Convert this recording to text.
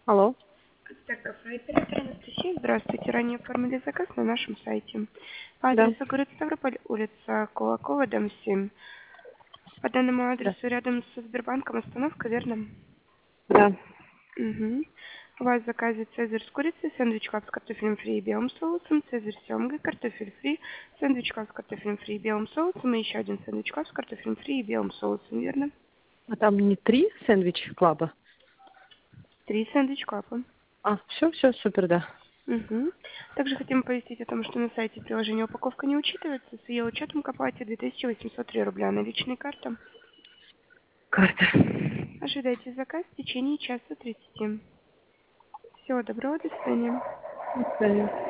Алло. Так, кафе оператор Анастасия. Здравствуйте. Ранее оформили заказ на нашем сайте. По Да, адресу город Ставрополь, улица Кулакова, дом 7. По данному да, адресу рядом со Сбербанком остановка, верно? да. Угу. У вас в заказе цезарь с курицей, сэндвич клаб с картофелем фри и белым соусом, цезарь с семгой, картофель фри, сэндвич клаб с картофелем фри и белым соусом и еще один сэндвич клаб с картофелем фри и белым соусом, верно? А там не 3 сэндвич клаба? 3 сэндвич клаба. А, все, супер, да. Угу. Также хотим повестить о том, что на сайте приложения упаковка не учитывается. С ее учетом к оплате 2803 рубля наличной карты. Карта. Ожидайте заказ в течение часа 30. Всего доброго, до свидания. До свидания.